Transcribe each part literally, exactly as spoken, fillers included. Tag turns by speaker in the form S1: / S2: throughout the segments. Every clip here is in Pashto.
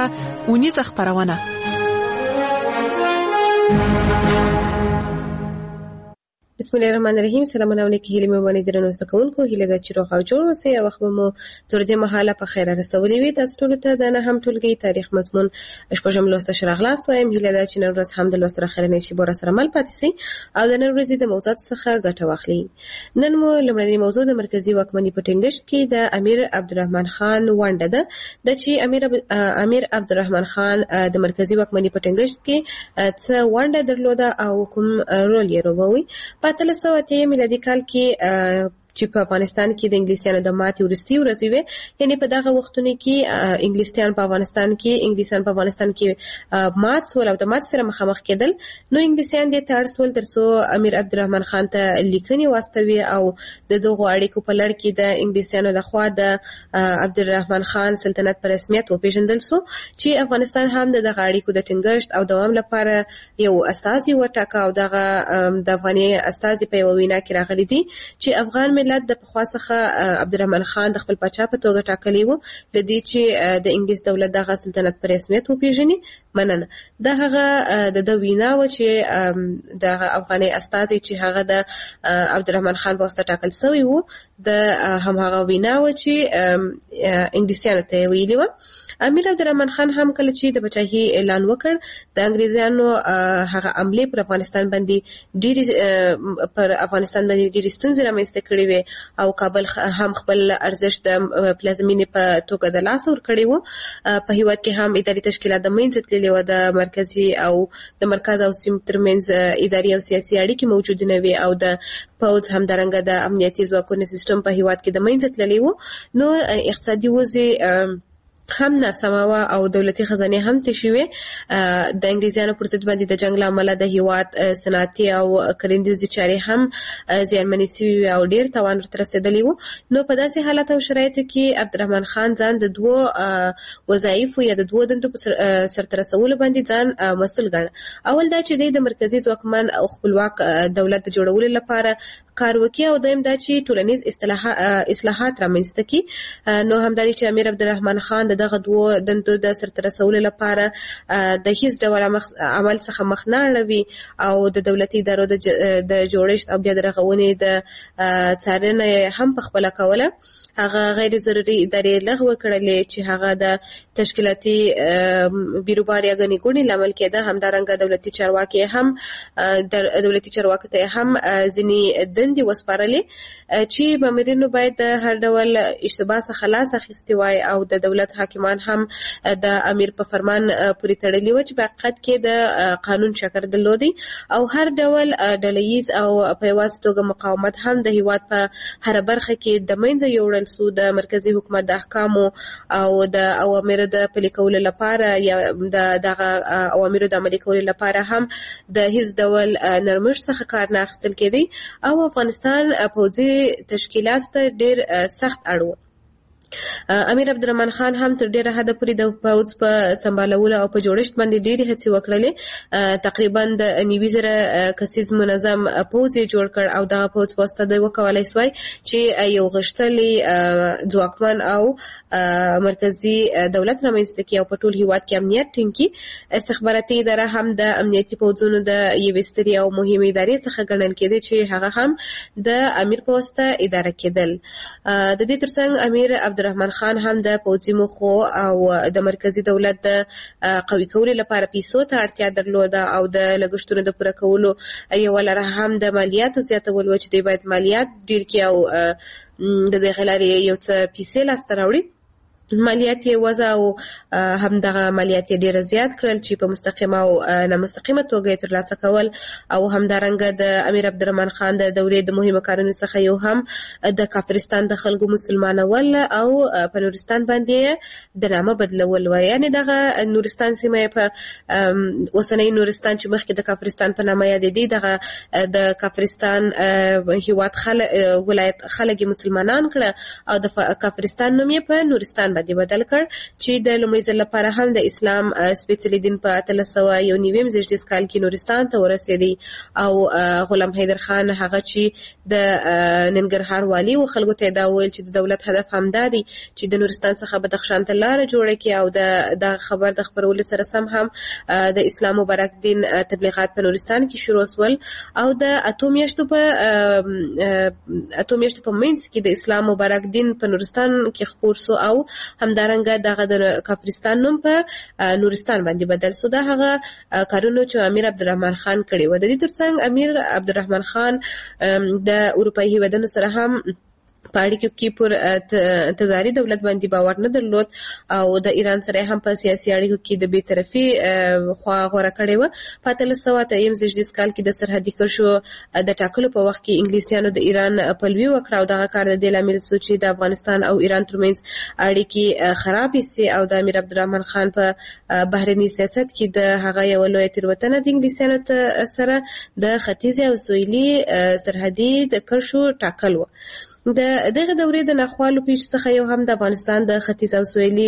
S1: اونیزه خپرونه.
S2: بسم الله الرحمن الرحیم. سلامونه علیکم. هیله مې باندې درنو زده کوونکو هیله ده چې روغ او جوړ اوسئ او خو مو تر دې مهاله په خیر رسولې وي. تاسو ټول ته د نه هم ټولګي تاریخ مضمون شپږم لوست شراغلاست وایم. هیله ده چې نن ورځ هم د لوست سره خلنې شي بور سره مل پاتې سي او د نن ورځې د موضوعات څخه ګټه واخلي. نن مو لومړنی موضوع د مرکزی واکمنۍ په ټینګښت کې د امیر عبدالرحمن خان ونډه ده. د چې امیر امیر عبدالرحمن خان د مرکزی واکمنۍ په ټینګښت کې څه ونډه درلوده او کوم رول یې لوبوي. په اتلس سوه اته میلادي کال کې چې په افغانستان کې د انګلیسیانو د ماتې وروستۍ ورځې وې، یعنی په دغه وختونو کې انګلیسیان په افغانستان کې انګلیسیان په افغانستان کې مات سول او د مات سره مخامخ کېدل. نو انګلیسیان دې ته اړ سول ترڅو امیر عبدالرحمن خان ته لیکنې واستوي او د دغو اړیکو په لړ کې د انګلیسیانو لخوا د عبدالرحمن خان سلطنت په رسمیت وپېژندل سو چې افغانستان هم د دغه اړیکو د ټینګښت او دوام لپاره یو استازي وټاکه او دغه د افغاني استازي په یوه وینا کې راغلي دي چې افغان ملت د پخوا څخه عبدالرحمن خان د خپل پاچا په توګه ټاکلی و، د دې چې د انګلیس دولت دغه سلطنت په رسمیت وپېژني. مننه. دا هغه د د وینا و چې د افغاني استازي چې هغه د عبدالرحمن خان په واسطه ټاکل شوی و، د هماغه وینا و چې انګلیسیانو ته ویلي و. امیر عبدالرحمن خان هم کله چې د پاچاهي اعلان وکړ د انګریزانو هغه عملې پر افغانستان باندې ډېرې پر افغانستان باندې ډېرې ستونزې رامنځته کړې وې او کابل هم خپل ارزښت د پلازمینې په توګه د لاسه ورکړی و. په هېواد کې هم اداري تشکیلات د منځه تللې وه، د مرکزي او د مرکز او سیمو ترمنځ اداري او سیاسي اړیکې موجودې نه وې او د پوځ همدارنګه د امنیتي ځواکونو سیستم په هېواد کې د منځه تللی و. نو اقتصادي وضع هم ناسمه وه او دولتي خزانې هم تشې وې. د انګریزانو پر ضد باندې د جنګ له امله د هېواد صنعتي او کرنیزې چارې هم زیانمنې سوي وې او ډېر تاوان ورته رسېدلی و. نو په داسې حالت او شرایطو کې عبدالرحمن خان ځان د دوو وظایفو یا د دوو دندو په سرته رسولو باندې ځان مسؤل ګاڼه. اول دا چې دی د مرکزي ځواکمن او خپلواک دولت د جوړولو لپاره کار وکړي او دویم دا چې ټولنیز اصلاحات رامنځته کړي. نو همدا دی چې امیر عبدالرحمن خان د دغه دوو دندو د سرته رسولو لپاره د هیڅ ډول عمل څخه مخ نه اړوي او د دولتي ادارو د جوړښت او بیا د رغونې د څارنه هم په خپله کوله. هغه غیر ضروري ادارې لغوه کړلې چې هغه د تشکیلاتي بیروبار یا ګڼې ګوڼې لامل کېده. همدارنګه دولتي چارواکي هم دولتي چارواکو ته هم ځینې دندې وسپارلې چې مامورینو باید د هر ډول اشتباه څخه لاس اخیستی وای او د دولت حاکمان هم د امیر په فرمان پورې تړلي و چې په حقیقت کې د قانون شکر درلودی او هر ډول ډلهییز او په یوازې توګه مقاومت هم د هېواد په هره برخه کې د منځه یوړل سو. د مرکزي حکومت د احکامو او د اوامرو د پلي کولو لپاره یا د دغه اوامرو د عملي کولو لپاره هم د هیڅ ډول نرمښت څخه کار نه اخیستل کېدی او افغانستان پوځي تشکیلات ته ډېر سخت اړ و. امیر عبدالرحمن خان هم تر ډېره حده پورې د پوځ په سمبالولو او په جوړښت باندې ډېرې هڅې وکړلې. تقریبا د نوي زره کسیز منظم پوځ یې جوړ کړ او دغه پوځ په واسطه دی وکولی سوای چې یو غښتلی ځواکمن او مرکزي دولت رامنځته کړي او په ټول هېواد کې امنیت ټینګ کړي. استخباراتي اداره هم د امنیتي پوځونو د یوې سترې او مهمې ادارې څخه ګڼل کېدې چې هغه هم د امیر په واسطه اداره کېدل. د دې ترڅنګ امیر عبدالرحمن خان هم د پوځي موخو او د مرکزي دولت د قوي کولو لپاره پیسو ته اړتیا درلوده او د لګښتونو د پوره کولو یوه لاره هم د مالیاتو زیاتول و چې دوی باید مالیات ډېر کړي او د دغې لارې یو څه پیسې لاسته راوړي. مالیات یې وضع او همدغه مالیات یې ډېره زیات کړل چې په مستقیمه او نامستقیمه توګه یې ترلاسه کول او همدارنګه د امیر عبدالرحمن خان د دورې د مهمو کارونو څخه یو هم د کافرستان د خلکو مسلمانول او په نورستان باندې د نامه بدلول و. یعنې دغه نورستان سیمه یې په اوسنۍ نورستان چې مخکې د کافرستان په نامه یادېدې دغه د کافرستان هېواد ولایت خلک یې مسلمانان کړه او د کافرستان نوم یې په نورستان باندې بدل کړ چې د لومړي ځل لپاره هم د اسلام سپېڅلي دین په اتلس سوه یو نوي زېږدیز کال کې نورستان ته ورسېدی او غلام حیدر خان هغه چې د ننګرهار والي و خلکو ته دا وویل چې د دولت هدف همدا دی چې د نورستان څخه بدخشان ته لاره جوړه کړي او د د خبر د خبرولو سره سم هم د اسلام مبارک دین تبلیغات په نورستان کې شروع شول او د اتو میاشتو په اتو میاشتو په منځ کې د اسلام مبارک دین په نورستان کې خپور سو او همدارنګه دغه د کافرستان نوم په نورستان باندې بدل سو. دا هغه کارونه چې امیر عبدالرحمن خان کړي و. د دې ترڅنګ امیر عبدالرحمن خان د اروپایي هیوادونو سره هم په اړیکو کې پر تزاري دولت باندې باور نه درلود او د ایران سره هم په سیاسي اړیکو کې د بی‌طرفي خوا غوره کړې وه. په اتلس سوه اته یم زېږدیز کال کې د سرحدي کرښو د ټاکلو په وخت کې انګلیسیانو د ایران پلوي وکړه او دغه کار د دې لامل شو چې د افغانستان او ایران ترمنځ اړیکې خرابې سي او د امیر عبدالرحمن خان په بهرني سیاست کې د هغه یوه لویه تېروتنه د انګلیسیانو سره د ختیځې او سویلي سرحدي د کرښو ټاکل وه. د دغه دورې د ناخوالو پیښ څخه یو هم د افغانستان د ختیځ او سویلي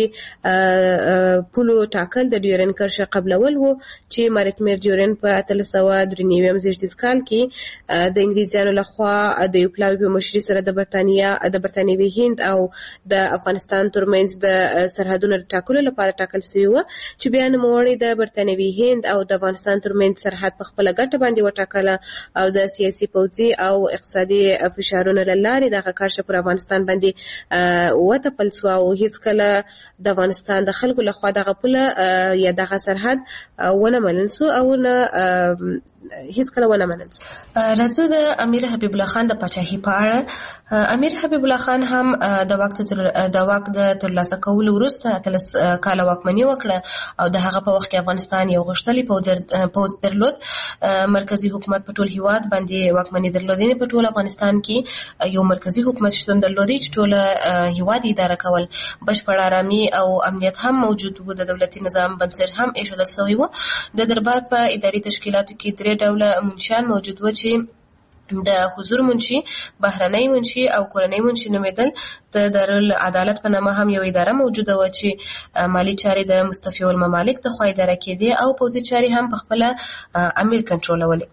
S2: پولو ټاکل د ډیورن کرښه قبلول وو چې مارټمیر ډیورن په اتلس سوه درې نوي زېږدیز کال کې د انګلیسیانو لخوا د یو پلاوي په مشرۍ سره د برتانیا د برتانیوي هند او د افغانستان ترمنځ د سرحدونو ټاکلو لپاره ټاکل شوی وو چې بیا نوموړی د برتانیوي هند او د افغانستان ترمنځ سرحد په خپله ګټه باندې وټاکله او د سیاسي پوځي او اقتصادي فشارونو له لارې د کارشه پر افغانستان باندې وتپل سو او هیڅکله د افغانستان د خلکو لخوا دغه پوله یا دغه سرحد ونه منل سو او نه هیڅکله ونه منل سو. راځو د امیر حبیب الله خان د پاچاهۍ په اړه. امیر حبیب الله خان هم د واک د واک د ترلاسه کولو وروسته اتلس کاله واکمني وکړه او د هغه په وخت کې افغانستان یو غښتلی پوځ درلود. مرکزي حکومت په ټول هیواد باندې واکمني درلودې. په ټول افغانستان کې یو مرکزي حکومت شتون درلودی چې ټوله هیواد اداره کول. بشپړ آرامي او امنیت هم موجود و. د دولتي نظام بنسټ هم ایښودل شوی و. د دربار په اداري تشکیلاتو کې درې ډوله منشیان موجود و چې د حضور منشي، بهرنۍ منشي او کورنۍ منشي نومېدل. د دارالعدالت په نامه هم یو اداره موجوده وه چې مالي چارې د مستفیو الممالک د خوا اداره کېدې او پوځي چارې هم په خپله امیر کنټرولولې.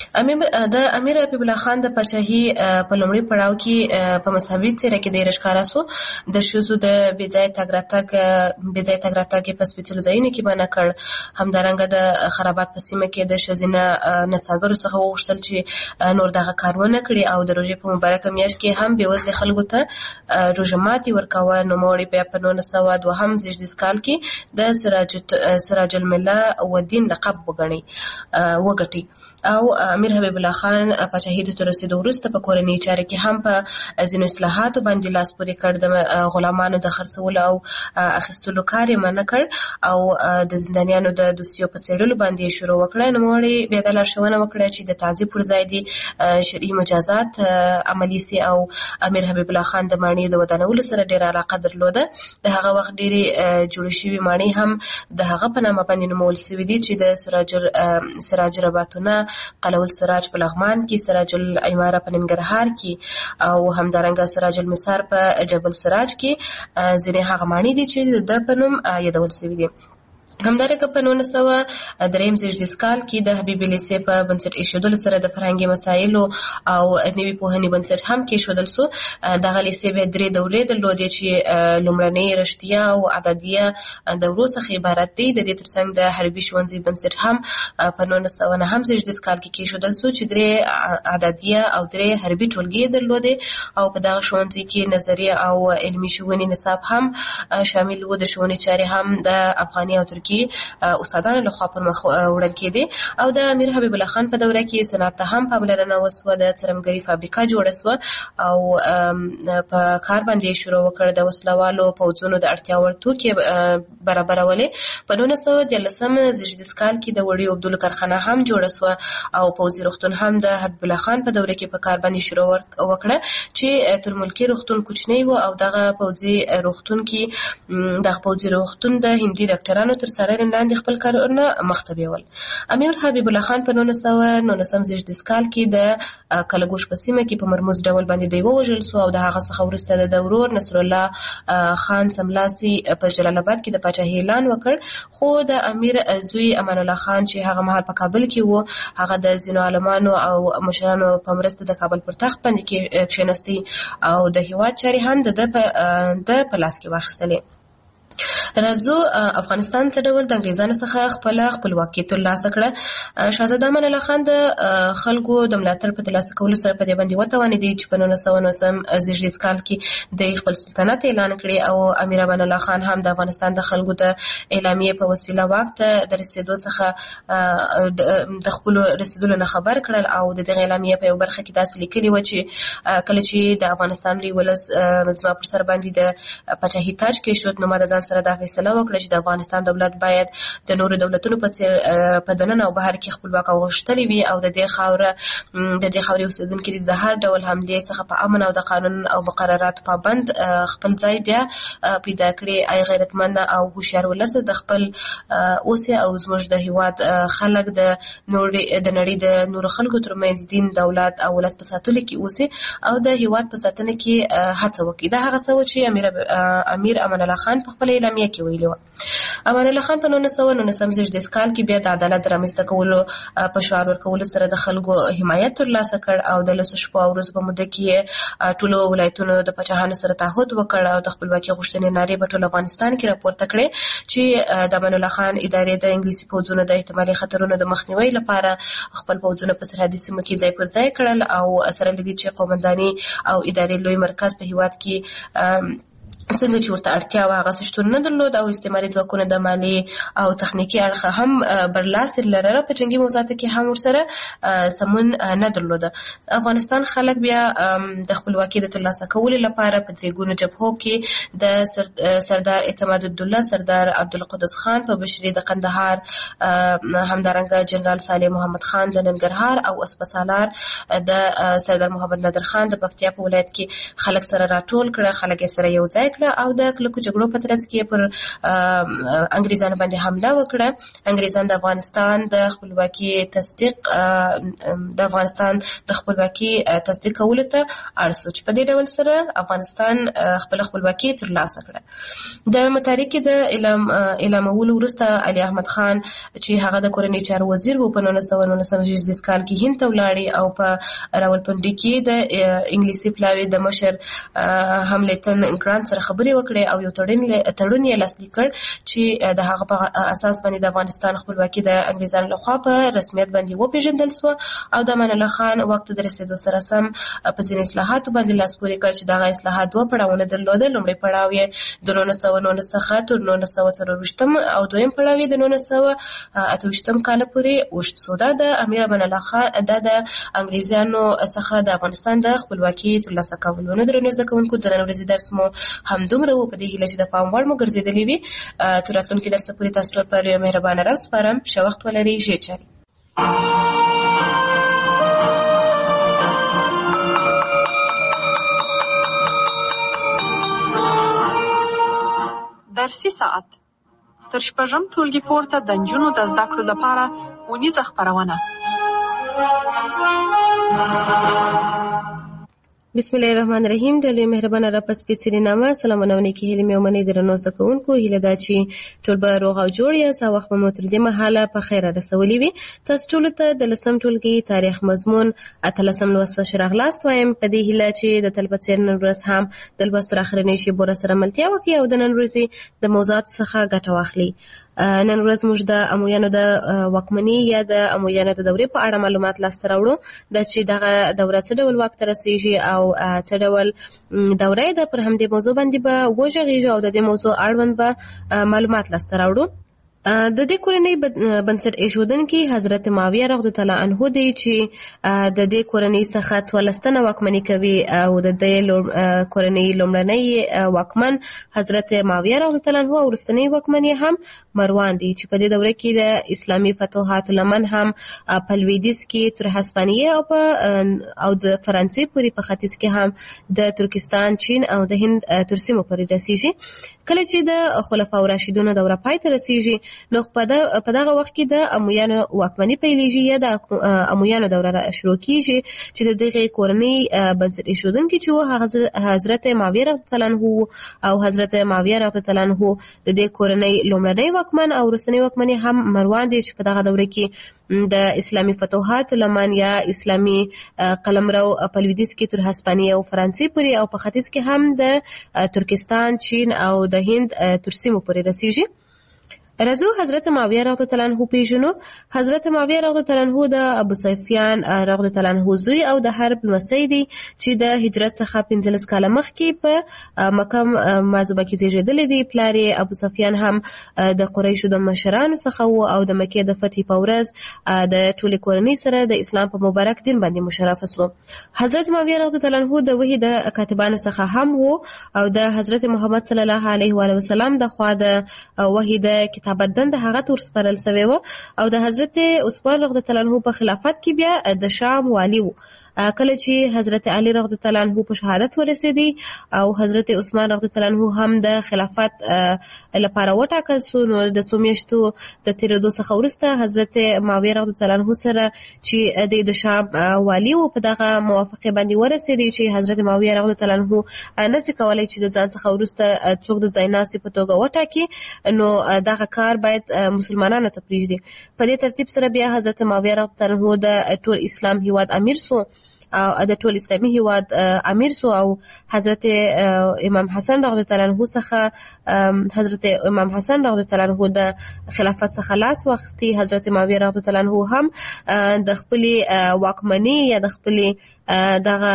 S2: د امیر حبیب الله خان د پاچاهۍ په لومړي پړاو کې په مذهبي څېره کې ډېره ښکاره سو. د ښځو د بې ځایه تګ راتګ بې ځایه تګ راتګ یې په سپېڅلو ځایونو کې منع کړ. همدارنګه د خرابات په سیمه کې د ښځینه نڅاګرو څخه وغوښتل چې نور دغه کار ونه کړي او د روژې په مبارکه میاشت کې هم بېوزلې خلکو ته روژه ماتې ورکوه. نوموړی بیا په نولس سوه دوهم زېږدیز کال کې د سراج سراج المله والدین لقب وګڼي وګټي او امیر حبیب الله خان پاچاهۍ ته رسېدو وروسته په کورنۍ چارې کې هم په ځینو اصلاحاتو باندې لاس پورې کړ. د غلامانو د خرڅولو او اخیستلو کار یې منع کړ او د زندانیانو د دوسیو په څېړلو باندې یې شروع وکړه. نوموړی بیا دا لارښوونه وکړه چې د تعذیب پر ځای دې شرعي مجازات عملي سي او امیر حبیب الله خان د ماڼۍ د ودانولو سره ډېره علاقه درلوده. د هغه وخت ډېرې جوړې شوي ماڼۍ هم د هغه په نامه باندې نومول شوي دي چې د سراج سراج رباطونه، قلعه السراج په لغمان کې، سراج العماره په ننګرهار کې او همدارنګه سراج المسار په جبل سراج کې ځینې هغه ماڼۍ دي چې د په نوم یادول شوي دي. همدارنګه په نولس سوه درېیم زېږدیز کال کې د حبیبي لیسې په بنسټ ایښودلو سره د فرهنګي مسایلو او نوي پوهنې بنسټ هم کېښودل سو. دغه لیسې بیا درې دورې درلودې چې لومړنۍ رښتیا او عددیه دورو څخه عبارت دی. د دې ترڅنګ د حربي ښوونځي بنسټ هم په نولس سوه نهم زېږدیز کال کې کېښودل سو چې درې عددیه او درې حربي ټولګې درلودې او په دغه ښوونځي کې نظریه او علمي ښوونې نصاب هم شامل و. د ښوونې چارې هم د افغاني او ترکي استادانو لخوا پر مخ وړل کېدې او د امیر حبیب الله خان په دوره کې صنعت ته هم پاملرنه وسوه. د څرمګرۍ فابریکه جوړه سوه او په کار باندې شروع وکړ. د وسلوالو پوځونو د اړتیا وړ توکي برابرولې. په نولس سوه دیارلسم زېږدیز کال کې د وړیو اوبدلو کارخانه هم جوړه سوه او پوځي روغتون هم د حبیب الله خان په دوره کې په کار باندې شروع وکړه چې ترملکي روغتون کوچنی و او دغه پوځي روغتون کې دغه پوځي روغتون د هندي ډاکټرانو تر تر څارنې لاندې خپل کارونه مخته بیول. امیر حبیب الله خان په نولس سوه نولسم زېږدیز کال کې د کلګوش په سیمه کې په مرموز ډول باندې دی ووژل سو او د هغه څخه وروسته د ورور نصر الله خان سملاسي په جلال آباد کې د پاچاهۍ اعلان وکړ. خو د امیر زوی امان الله خان چې هغه مهال په کابل کې وو هغه د ځینو عالمانو او مشرانو په مرسته د کابل پر تخت باندې کښېنستی او د هېواد چارې هم د ده په لاس کې واخیستلې. راځو افغانستان څه ډول د انګریزانو څخه خپله خپلواکي ترلاسه کړه. شهزاده امان الله خان د خلکو د ملاتړ په ترلاسه کولو سره په دې باندې وتوانېدی چې په نولس سوه نولسم زېږدیز کال کې د خپل سلطنت اعلان کړي او امیر امان الله خان هم د افغانستان د خلکو د اعلامیې په وسیله واک ته د رسېدو څخه د خپلو رسېدلو نه خبر کړل او د دغې اعلامیې په یو برخه کې داسې لیکلي وه چې کله چې د افغانستان لوی ولس زما پر سر باندې د پاچاهي تاج کېښود نو ما د ځان سره دا فیصله وکړه چې د افغانستان دولت باید د نورو دولتونو په څېر په دننه او بهر کې خپلواک او غښتلی وي او د دې خاوره د دې خاورې اوسېدونکي د هر ډول حملې څخه په امن او د قانون او مقرراتو پابند خپل ځای بیا پیدا کړي. ای غیرتمند او هوښیار ولس د خپل اوسې او زموږ د هېواد خلک د د نړۍ د نورو خلکو ترمنځ دین دولت او ولس په ساتلو کې اوسي او د هېواد په ساتنه کې هڅه وکړي. دا هغه څه و چې امیر امیر امان الله خان په خپله اعلامیه کې ویلي وه. امان الله خان په نولس سوه نولسم زېږدیز کال کې بیا د عدالت د رامنځته کولو په شعار ورکولو سره د خلکو حمایت ترلاسه کړ او د لسو شپو او ورځو په موده کې ټولو ولایتونو د پاچاهانو سره تعهد وکړ او د خپلواکۍ غوښتنې نارې په ټول افغانستان کې راپورته کړې چې د امان الله خان ادارې د انګلیسي پوځونو د احتمالي خطرونو د مخنیوي لپاره خپل پوځونه په سرحدي سیمو کې ځای پر ځای کړل او سره له دې چې قومنداني او ادارې لوی مرکز په هېواد کې څنګه چې ورته اړتیا وه هغسې شتون نه درلود او استعماري ځواکونه د مالي او تخنیکي اړخه هم برلاسي لرله په جنګي موضوعاتو کې هم ورسره سمون نه درلوده. افغانستان خلک بیا د خپلواکۍ د ترلاسه کولو لپاره په درې ګونو جبهو کې د سردار اعتماد الدوله سردار عبدالقدس خان په مشري د قندهار همدارنګه جنرال صالح محمد خان د ننګرهار او اسپسالار د سردار محمد نادر خان د پکتیا په ولایت کې خلک سره راټول کړه. خلک یې سره یو ځای او د کلکو جګړو په ترڅ کې پر انګریزانو باندې حمله وکړه. انګریزان د افغانستان د خپلواکۍ تصدیق د افغانستان د خپلواکۍ تصدیق کولو ته اړ شو چې په دې ډول سره افغانستان خپل خپلواکۍ ترلاسه کړه. د متارکې د اعلام اعلامولو وروسته علي احمد خان چې هغه د کورنۍ چارو وزیر و په نولس سوه نولسم زېږدیز کال کې هند ته ولاړې او په راولپنډي کې د انګلیسي پلاوي د مشر هملتن ګرانټ سره خبرې وکړې او یو تړون یې لاسلیک کړ چې د هغه په اساس باندې د افغانستان خپلواکي د انګریزانو لخوا په رسمیت باندې وپېژندل سوه او د امان الله خان وخت د رسېدو سره سم په ځینو اصلاحاتو باندې لاس پورې کړ چې دغه اصلاحات دوه پړاوونه درلوده. لومړی پړاو یې د نولس سوه نولس څخه تر نولس سوه څلرویشتم او دویم پړاو یې د نولس سوه اته ویشتم کاله پورې اوږد سو. دا د امیر امان الله خان دا د انګریزانو څخه د افغانستان د خپلواکۍ ترلاسه کولو. نو درنو زده کوونکو د نن ورځې درس مو همدومره و. په دې هیله چې د پام وړ مو ګرځېدلې وي. تر راتلونکي درسه پورې تاسو ټول پر یو مهربانه راو سپارم. ښه وخت ولرئ. ښې چارې.
S1: درسي ساعت تر شپږم ټولګي پورته د نجونو د زده کړو لپاره ونیزه خپرونه.
S2: بسم الله الرحمن الرحیم. د لوی مهربانه رب په سپېڅلي نامه سلامونه او نیکې هیلې مې ومنئ. درنو زده کوونکو هیله ده چې ټول به روغ او جوړ یاست او وخت به مو تر دې مهاله په خیره رسولي وي. تاسو ټولو ته د لسم ټولګي تاریخ مضمون اتلسم لوست ښه راغلاست وایم په دې هیله چې د تل په څېر نن ورځ هم د لوست تر اخرنۍ شېبو راسره ملتیا وکړي او د نن ورځې د موضوعاتو څخه ګټه واخلي. نن ورځ موږ د امویانو د واکمنۍ یا د امویانو د دورې په اړه معلومات لاسته راوړو. دا چې دغه دوره څه ډول واک ته رسېږي او څه ډول دوره یې ده. پر همدې موضوع باندې به وغږېږو او د دې موضوع اړوند به معلومات لاسته راوړو. د دې کورنۍ بنسټ ایښودونکي حضرت معاویه رضی الله تعالی عنه دی چې د دې کورنۍ څخه څوارلس تنه واکمني کوي او د دې کورنۍ لومړنی واکمن حضرت معاویه رضی الله تعالی عنه او وروستنی واکمن یې هم مروان دی چې په دې دوره کې د اسلامي فتوحاتو لمن هم په لویدیځ کې تر هسپانیې او په او د فرانسې پورې په ختیځ کې هم د ترکستان چین او د هند تر سیمو پورې رسېږي. کله چې د خلفاء راشدینو دوره پای ته رسېږي نو په دغه وخت کې د امویانو واکمني پیلېږي یا د امویانو دوره شروع کیږي چې د دغه کورنۍ بنسټ ایښودونکي چې و هغه حضرت معاویه رضی الله عنه او حضرت معاویه رضی الله عنه د دې کورنۍ لومړنی واکمن او وروستنی واکمن هم مروان دی چې په دغه دوره کې د اسلامي فتوحات لمن یا اسلامي قلمرو په لویدیځ کې تر هسپانیې او فرانسې پورې او په ختیځ کې هم د ترکستان، چین او د هند تر سیمو پورې رسیږي. رضو حضرت معاویه رضی الله عنه پیژنو. حضرت معاویه رضی الله عنه د ابو سفیان رضی الله عنه زوی او د حرب لمسی دی چې د هجرت څخه پنځلس کاله مخکې په مکه معظمه کې زیږیدلی دی. پلار یې ابو سفیان هم د قریشو د مشرانو څخه و او د مکې د فتح په ورځ د ټولې کورنۍ سره د اسلام په مبارک دین باندې مشرف شو. حضرت معاویه رضی الله عنه د وحی د کاتبانو څخه هم و او د حضرت محمد صلی الله علیه و آله وسلم د خوا د وحی د بدن د هغه تور سپارل سوی و او د حضرت عثمان رضی الله عنه په خلافت کې بیا د شام والی و. کله چې حضرت علی رضی الله عنه په شهادت ورسېدی او حضرت عثمان رضی الله عنه هم د خلافت لپاره وټاکل شو، نو د څو میاشتو د تیرېدو څخه وروسته حضرت معاویه رضی الله عنه سره چې د شام والی و په دغه موافقه باندې ورسېدی چې حضرت معاویه رضی الله عنه نشي کولای چې د ځان څخه وروسته څوک د ځایناستي په توګه وټاکي، نو دغه کار باید مسلمانانو ته پرېږدي. په دې ترتیب سره بیا حضرت معاویه رضی الله عنه د ټول اسلام هیواد امیر سو او د ټول اسلامي هیواد امیر سو او حضرت امام حسن رضی الله عنه څخه حضرت امام حسن رضی الله عنه د خلافت څخه لاس واخیستی. حضرت معاویه رضی الله عنه هم د خپل واکمنۍ یا د خپل دغه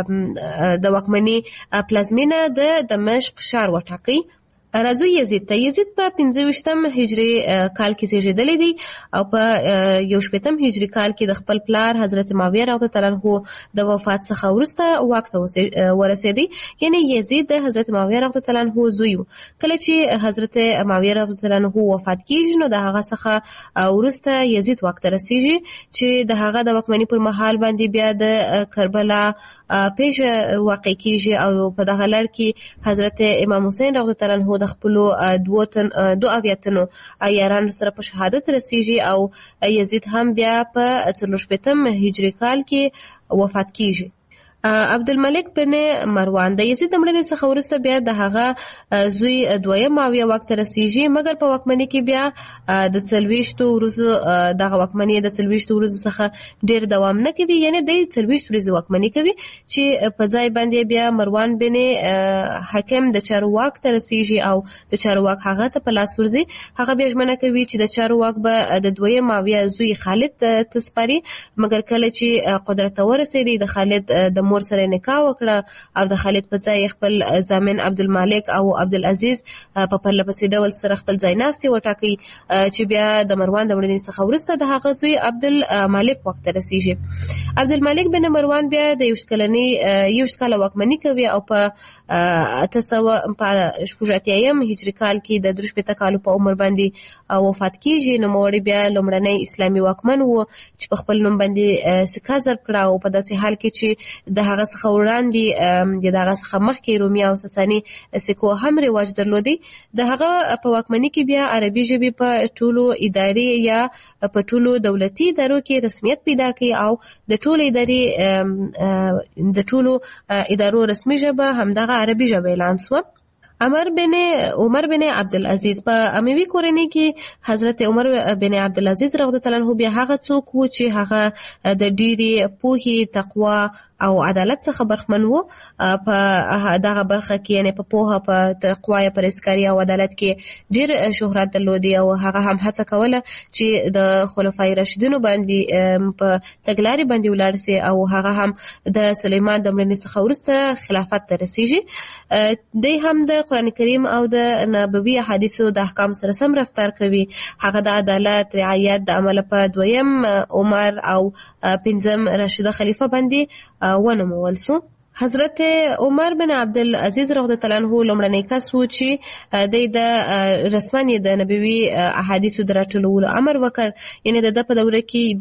S2: د واکمنۍ پلازمینه د دمشق ښار وټاکي. راځو یزید ته. یزید په پنځه ویشتم هجري کال کې زیږیدلی دی او په یو شپېتم هجري کال کې د خپل پلار حضرت معاویه رضی الله عنه د وفات څخه وروسته واک ته ورسېدی. یعنی یزید د حضرت معاویه رضی الله عنه زوی و. کله چې حضرت معاویه رضی الله عنه وفات کیږي نو د هغه څخه وروسته یزید واک ته رسیږي چې د هغه د واکمنۍ پر مهال باندې بیا د کربلا پیښه واقع کیږي او په دغه لړ کې حضرت امام حسین رضی الله عنه د خپل دوه تن دوه اویاتنو یارانو سره په شهادت رسیږي او یزید هم بیا په څلور شپېتم هجري کال کې وفات کیږي. عبدالملک بن مروان د یزید د مړینې څخه وروسته بیا د هغه زوی دویم معاویه واک ته رسیږي، مګر په واکمنۍ کې بیا د څلوېښتو ورځو دغه واکمنۍ د څلوېښتو ورځو څخه ډېر دوام نه کوي. یعنی د څلوېښت ورځې واکمنۍ کوي چې په ځای باندې بیا مروان بن حکم د چارواک ته رسیږي او د چارواک هغه ته په لاس ورځي. هغه بیا ژمنه کوي چې د چارواک به د دویم معاویه زوی خالد ته سپاري، مګر کله چې قدرت ته ورسېدی د خالد د مور سره نکاح وکړه او د خالد په ځای خپل ضامن عبدالمالک او عبدالعزیز په پرله پسې ډول سره خپل ځایناستي وټاکي چې بیا د مروان د مړینې څخه وروسته د هغه زوی عبدالمالک واک ته رسیږي. عبدالمالک بن مروان بیا د یوشت کلنۍ یوشت کاله واکمني کوي او په اته سوه شپږ اتیایم هجري کال کې د درې شپېته کالو په عمر باندې وفات کیږي. نوموړی بیا لومړنی اسلامي واکمن و چې په خپل نوم باندې سکه ضرب کړه او په داسې حال کې چې د هغه څخه وړاندې د هغه څخه مخکې رومي او ساساني سکو هم رواج درلودي. د هغه په واکمنۍ کې بیا عربي ژبې په ټولو ادارې یا په ټولو دولتي ادارو کې رسمیت پیدا کړي او د ټولو ادارې د ټولو ادارو رسمي ژبه همدغه عربي ژبه اعلان شوه. عمر بن عمر بن عبدالعزیز په اموي کورنۍ کې حضرت عمر بن عبدالعزیز رضی الله عنه بیا هغه څوک و چې هغه د ډېرې پوهې، تقوا او عدالت څخه برخمن وو. په دغه برخه کې یعنی په پوهه، په تقوا، پرهیزګاري او عدالت کې ډېر شهرت درلودی او هغه هم هڅه کوله چې د خلفای راشدینو باندې په تګلارې باندې ولاړ سي او هغه هم د سلیمان د مړینې څخه وروسته خلافت ته رسیږي. دی هم د قرآن کریم او د نبوي احادیثو د احکام سره سم رفتار کوي. هغه د عدالت، رعایت د عمل په دویم عمر او پنځم راشده خلیفه باندې ونومول سو. حضرت عمر بن عبدالعزیز رضی الله عنه لومړنی کس و چې د رسما د نبوي احادیثو د راټولولو امر وکړ. یعنی د په دوره کې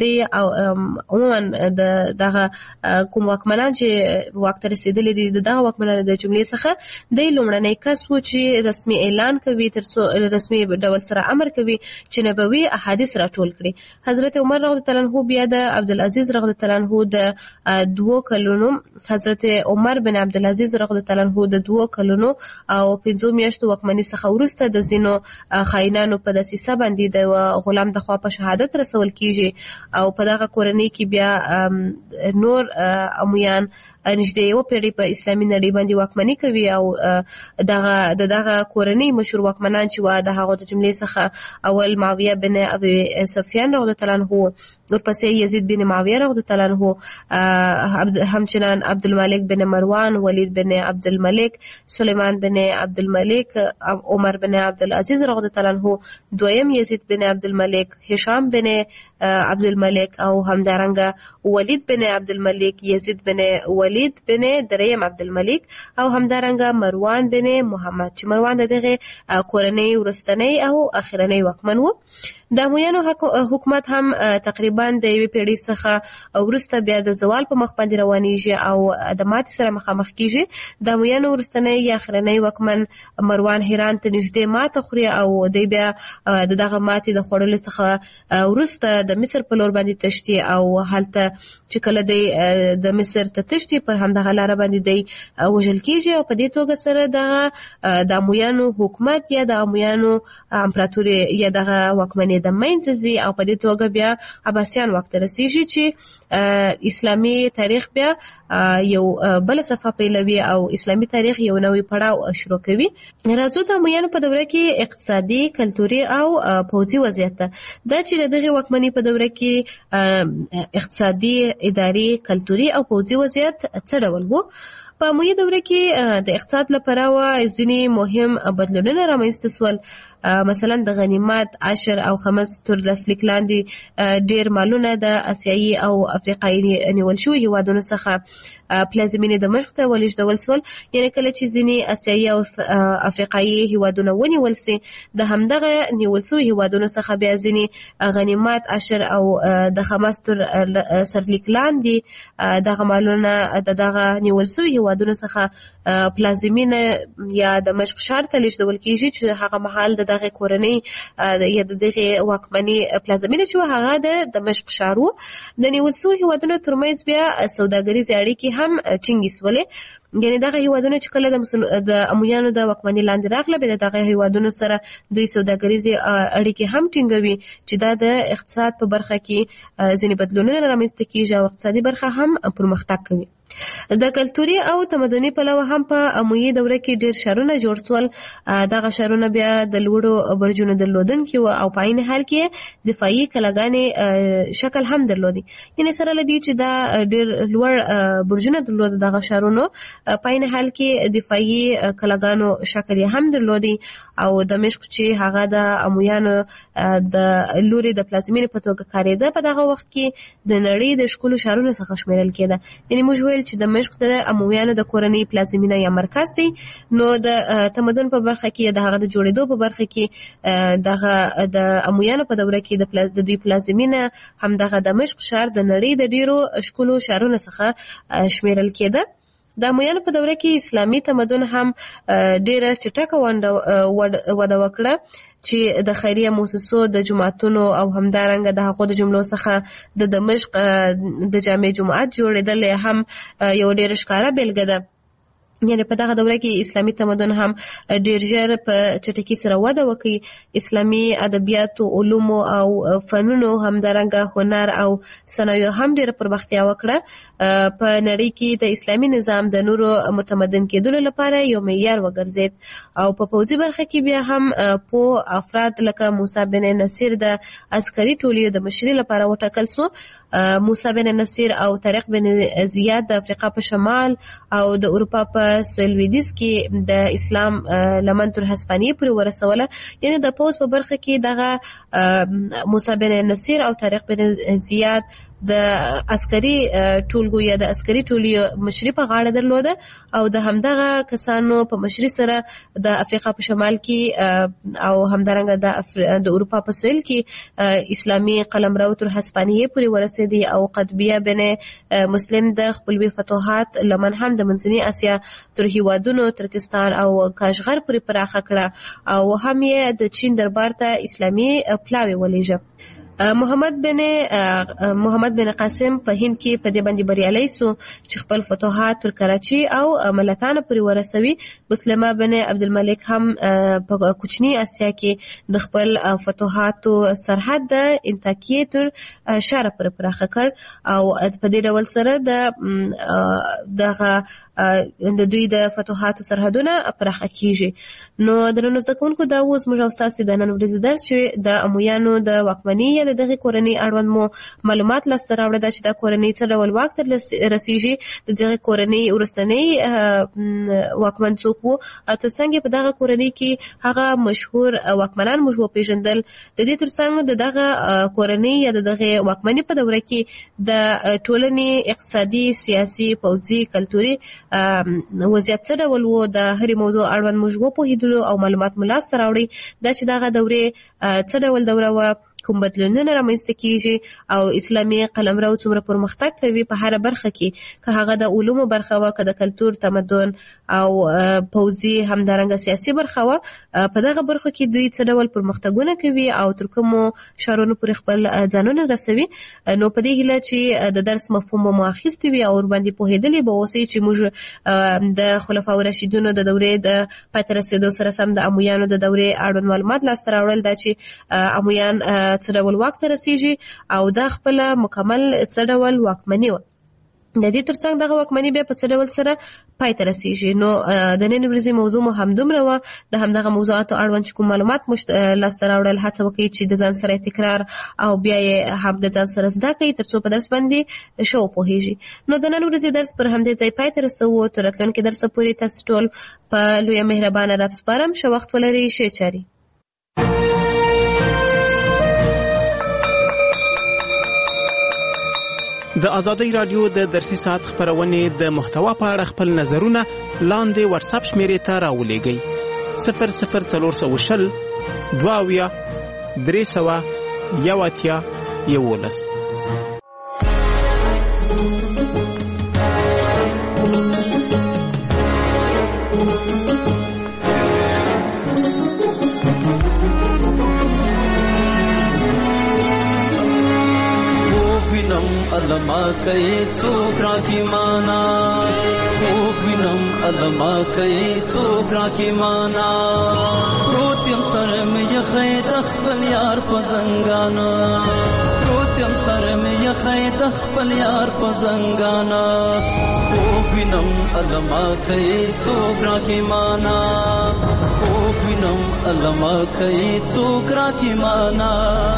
S2: د عموما د دغه کوم واکمنان چې واک ته رسیدلي دي دغه واکمنان د جملې څخه د لومړنی کس و چې رسمي اعلان کوي ترڅو رسمي ډول سره امر کوي چې نبوي احادیث راټول کړي. حضرت عمر رضی الله عنه بیا د عبدالعزیز رضی الله عنه د دوه کلونو حضرت عمر بن عبدالعزیز رضی الله عنه د دوه کلونو او پنځو میاشتو واکمنۍ څخه وروسته د ځینو خاینانو په دسیسه باندې د غلام د خوا په شهادت رسول کیږي او په دغه کورنۍ کې بیا نور امویان نږدې یو پیړۍ په اسلامي نړۍ باندې واکمني کوي او دغه د دغه کورنۍ مشهور واکمنان چې و د هغو د جملې څخه اول معاویه بن ابي سفیان رضی الله عنه، ورپسې یزید بن معاویه رضی الله عنه، همچنان عبدالملک بن مروان، ولید بن عبدالملک، سلیمان بن عبدالملک، عمر بن عبدالعزیز رضی الله عنه، دویم یزید بن عبدالملک، هشام بن عبدالملک او همدارنګه ولید بن عبدالملک، یزید بن ولید بن دریم عبدالملک او همدارنګه مروان بن محمد چې مروان دغه کورنۍ ورستنی او اخرنی واکمن وو. د امویانو حکومت هم تقریبا د یوې پیړۍ څخه وروسته بیا د زوال په مخ باندې روانیږي او د ماتې سره مخامخ کیږي. د امویانو وروستنی یا اخرنی واکمن مروان هران ته نږدې ماته خوري او دی بیا د دغه ماتې د خوړلو څخه وروسته د مصر په لور باندې تشتي او هلته چې کله دی د مصر ته تشتي پر همدغه لاره باندې دی وژل کیږي او په دې توګه سره دغه د امویانو حکومت یا د امویانو امپراتوري یا دغه واکمني د منځه ځي او په دې توګه بیا عباسیان واک ته رسیږي چې اسلامي تاریخ بیا یو بل صفحه پیلوي او اسلامي تاریخ یو نوی پړاو شروع کوي. راځو د امویانو په دوره کې اقتصادي، کلتوري او پوځي وضعیت ته. دا چې دغه واکمنۍ په دوره کې اقتصادي، اداري، کلتوري او پوځي وضعیت څه ډول وو؟ په امویه دوره کې د اقتصاد لپاره ځینې مهم بدلونونه رامنځته سول. مثلا د غنیمت، عشر او خمس تر لاسلیک لاندې ډیر مالونه د اسیایي او افریقایي نیول شوي هیوادونو څخه پلازمینې دمشق ته ولېږدول سول. یعنې کله چې ځینې اسیایي او افریقایي هیوادونه ونیول سي د همدغه نیول شوي هیوادونو څخه بیا ځینې غنیمت، عشر او د خمس تر سرلیک لاندې دغه مالونه د دغه نیول شوي هیوادونو څخه پلازمینه یا دمشق ښار ته لېږدول کیږي چې هغه مهال د دغه کورنۍ یا د دغه واکمنۍ پلازمینه چې هغه د دمشق ښار و. د نیول شوي هیوادونو ترمنځ بیا سوداګریزې اړیکې هم ټینګې سولې. یعنې دغه هیوادونه چې کله د امویانو د واکمنۍ لاندې راغله بیا د دغه هیوادونو سره دوی سوداګریزې اړیکې هم ټینګوي چې دا د اقتصاد په برخه کې ځینې بدلونونه رامنځته کیږي او اقتصادي برخه هم پرمختګ کوي. د کلتوري او تمدني پلوه هم په امویي دوره کې ډیر ښارونه جوړ سول. دغه ښارونه بیا د لوړو برجونو درلودونکي وو او په عین حال کې دفاعي کلاګانې شکل هم درلودي. یعنې سره له دې چې دا ډیر لوړ برجونه درلود دغه ښارونو په عین حال کې دفاعي کلاګانو شکل هم درلودي او دمشق چې هغه د امویانو د لوري د پلازمینې په توګه کارېده په دغه وخت کې د نړۍ د ښکلو ښارونو څخه شمیرل کېده. یعنې موږ ویل چې دمشق د امویانو د کورنۍ پلازمینه یا مرکز دی. نو د تمدن په برخه کې د هغه د جوړېدو په برخه کې دغه د امویانو په دوره کې د دوی پلازمینه هم دغه دمشق ښار د نړۍ د ډیرو ښکلو ښارونو څخه شمیرل کېده. د امویانو په دوره کې اسلامي تمدن هم ډیره چټکه وده وکړه چې د خیریه مؤسسو، د جماعتونو او همدارنګه د هغو د جملو څخه د دمشق د جامع جماعت جوړېدل هم یو ډیره ښکاره بیلګه ده. یعنې په دغه دوره کې اسلامي تمدن هم ډیر ژر په چټکۍ سره وده وکړي. اسلامي ادبیاتو، علومو او فنونو همدارنګه هنر او صنایعو هم ډیره پرمختیا وکړه. په نړۍ کې د اسلامي نظام د نورو متمدن کېدلو لپاره یو معیار وګرځید او په پوځي برخه کې بیا هم په افراد لکه موسی بن نصیر د عسکري ټولیو د مشرۍ لپاره وټاکل سو. موسی بن نصیر او طارق بن زیاد د افریقا په شمال او د اروپا په سویلویدیز کې د اسلام لمن تر هسپانیې پورې ورسوله. یعنې د پوځ په برخه کې دغه موسی بن نصیر او طارق بن زیاد د عسکري ټولګو یا د عسکري ټولګو مشري په غاړه درلوده او د همدغه کسانو په مشري سره د افریقا په شمال کې او همدارنګه د د اروپا په سویل کې اسلامي قلمرو تر هسپانیې پورې ورسېدی او قطبیه بن مسلم د خپلوي فتوحات لمن هم د منځنۍ اسیا تر هیوادونو ترکستان او کاشغر پورې پراخه کړه او هم یې د چین دربار ته اسلامي پلاوی ولېږه. محمد بن محمد بن قاسم په هند کې په دې باندې بریالی سو چې خپل فتوحات تر کراچي او ملتان پورې ورسوي. مسلمه بن عبدالملک هم په کوچنی اسیا کې د خپل فتوحاتو سرحد د انتاکیې تر شاره پورې پراخه کړ او په دې ډول سره د دغه د دوی د فتوحاتو سرحدونه پراخه کیږي. نو درنو زده کوونکو دا اوس موږ او ستاسو د نن ورځې درس چې د امویانو د واکمنۍ یا د دغه کورنۍ اړوند مو معلومات لاسته راوړل دا چې دا کورنۍ څه ډول واک ته رسیږي، د دغه کورنۍ وروستنی واکمن څوک وو او ترڅنګ په دغه کورنۍ کې هغه مشهور واکمنان موږ وپېژندل. د دې ترڅنګ د دغه کورنۍ یا د دغه واکمنۍ په دوره کې د ټولنې اقتصادي، سیاسي، پوځي، کلتوري وضعیت څه ډول وو د هرې موضوع اړوند موږ وپوهېدلو او معلومات مو لاسته راوړي دا چې دغه دورې څه ډول دوره وه، کوم بدلونونه رامنځته کیږي او اسلامي قلمرو څومره پرمختګ کوي په هره برخه کې، که هغه د علومو برخه وه، که د کلتور، تمدن او پوځي همدارنګه سیاسي برخه وه، په دغه برخو کې دوی څه ډول پرمختګونه کوي او تر کومو شارونو پورې خپل ځانونه رسوي. نو په دې هیله چې د درس مفهوم مو اخیستی وي او ورباندې پوهېدلي به اوسئ چې موږ د خلفاء راشدینو د دورې د پای ته رسېدو سره سم د امویانو د دورې اړوند معلومات لاسته راوړل دا چې امویان څه ډول واک ته رسیږي او دا خپله مکمل څه ډول واکمني وه. د دې ترڅنګ دغه واکمني بیا په څه ډول سره پای ته رسیږي. نو د نن ورځې موضوع مو همدومره وه. د همدغه موضوعاتو اړوند چې کوم معلومات مو لاسته راوړل هڅه وکړئ چې د ځان سره تکرار او بیا یې هم د ځان سره زده کړئ تر څو په درس باندې ښه وپوهېږي. نو د نن ورځې درس پر همدې ځای پای ته رسوو. تر راتلونکي درسه پورې تاسو ټول په لویه مهربانه رب سپارم. ښه وخت ولرئ، ښې چارې.
S3: د ازادۍ رادیو د درسي ساعت خبرونې د محتوا په اړه خپل نظرونه لاندې واتساپ شمیرې ته راولېږئ. صفر صفر څلور سوه شل دوه اویا درې سوه یو اتیا یولس.
S4: علما کئی څوکرا کی مانا خوب وینم علما کئی څوکرا کی مانا روتیم سر میں یخی دخپل یار پزنگانا روتیم سر میں یخی دخپل یار پزنگانا خوب وینم علما کئی څوکرا کی مانا خوب وینم علما کئی څوکرا کی مانا.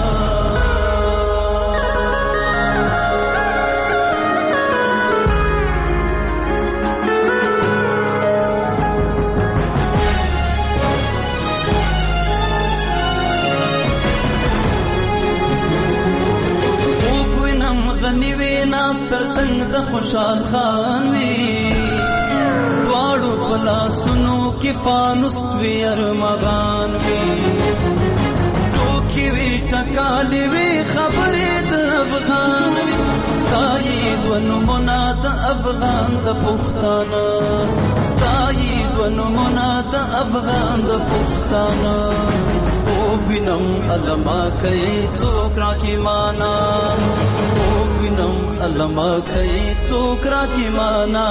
S4: نیوی ناستر څنګ د خوشحال خان وی واړو پلا سنو کې فانوس وی ارمغان وی ټوکی وی ټکالې وی خبرې د افغان وی ستایي ونو منا د افغان د پښتانه ستایي ونو منا د افغان د پښتانه خوب وینم علما کوي څوک راکې مانا خوب وینم علما کوي څوک راکې مانا.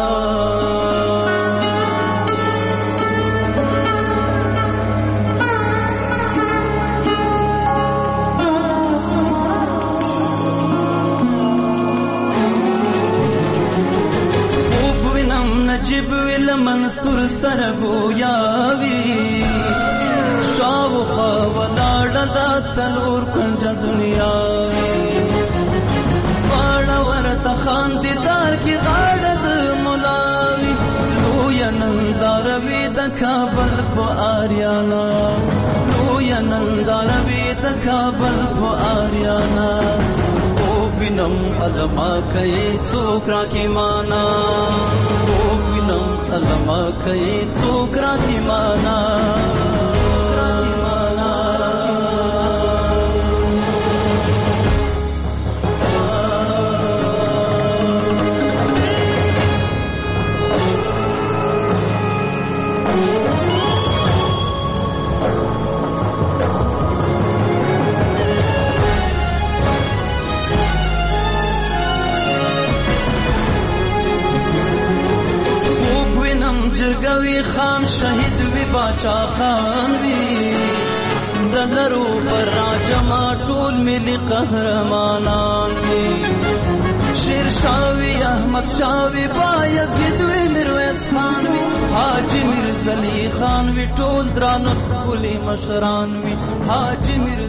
S4: نجیب ویل منصور سره گویاوی شاوخوا ولاړه دا څلور کنجه دنیاوی واړه ورته خاندیدار کې غاړه د مولاوی لویه ننداره وي د کابل په آریانا لویه ننداره وي د کابل په آریانا خوب وینم علما کوي څوک راکې معنا خوب وینم علما کوي څوک راکې معنا جرګوي خان شهید وی باچا خان وی دلرو پر راجما ټول ملي قهرمانان وی شیر شاوی احمد شاوی بایزید وی میرویس خان وی حاجی میرزا علی خان وی ټول درانه خولي مشران وی حاجی